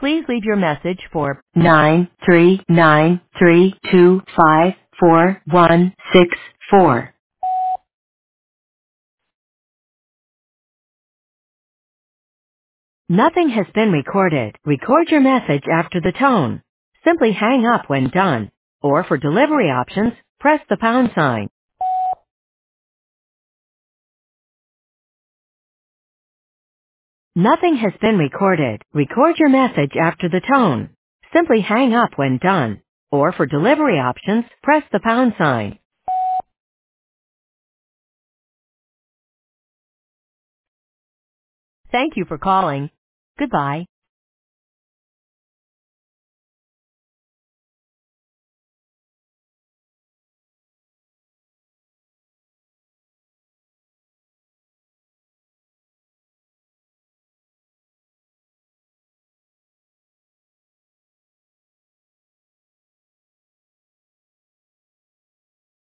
Please leave your message for 93932544164. Nothing has been recorded. Record your message after the tone. Simply hang up when done. Or for delivery options, press the pound sign. Nothing has been recorded. Record your message after the tone. Simply hang up when done. Or for delivery options, press the pound sign. Thank you for calling. Goodbye.